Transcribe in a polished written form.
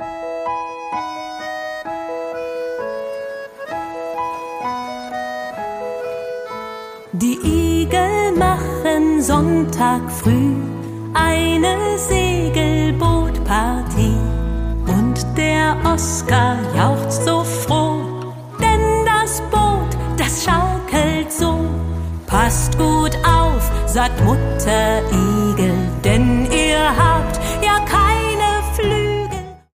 Die Igel machen Sonntag früh eine Segelbootpartie und der Oskar jauchzt so froh, denn das Boot, das schaukelt so. Passt gut auf, sagt Mutter Igel, denn